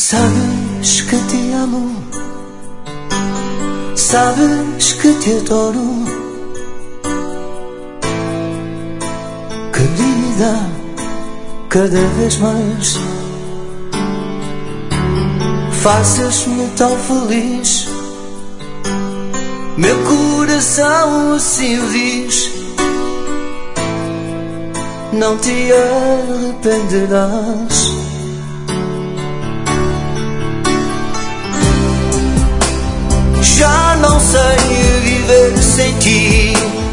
Sabes que te amo, sabes que te adoro, querida, cada vez mais. Fazes-me tão feliz, meu coração assim o diz. Não te arrependerás. Já não sei viver sem ti.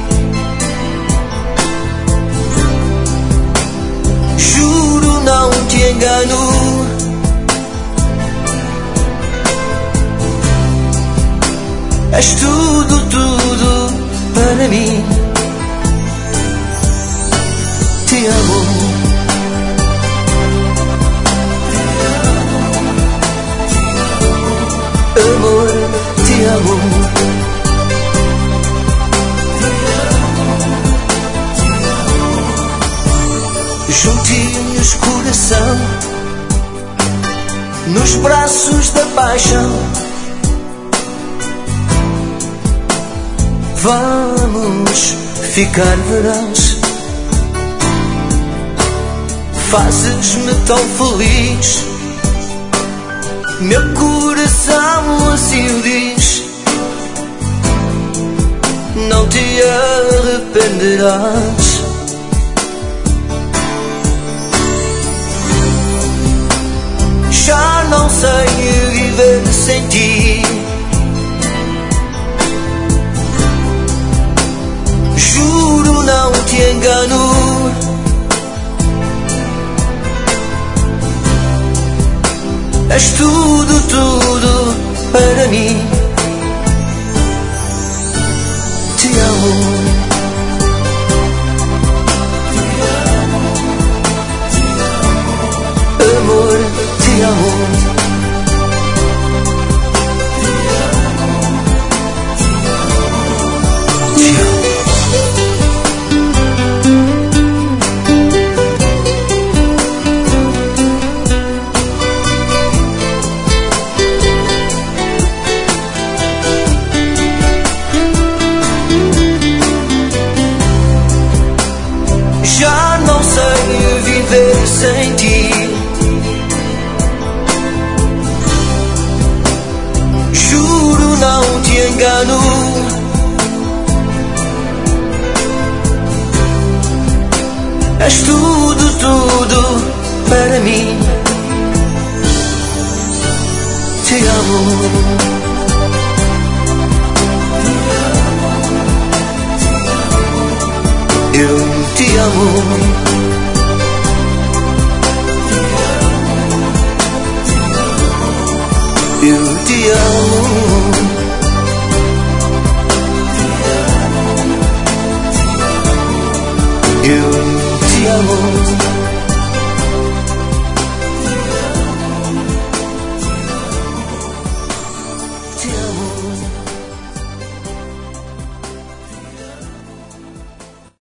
Juro, não te engano. És tudo, tudo para mim. Te amo. Amor, te amo. Juntinhos, coração, nos braços da paixão. Vamos ficar, verás. Fazes-me tão feliz, meu coração assim o diz. Não te arrependerás. Já não sei viver sem ti. Juro, não te engano. És tudo, tudo para mim. Te amo. Amor, te amo. Te amo. Já não sei viver sem ti. Juro, não te engano. És tudo, tudo para mim. Te amo. Eu te amo. Eu te amo. Eu te amo.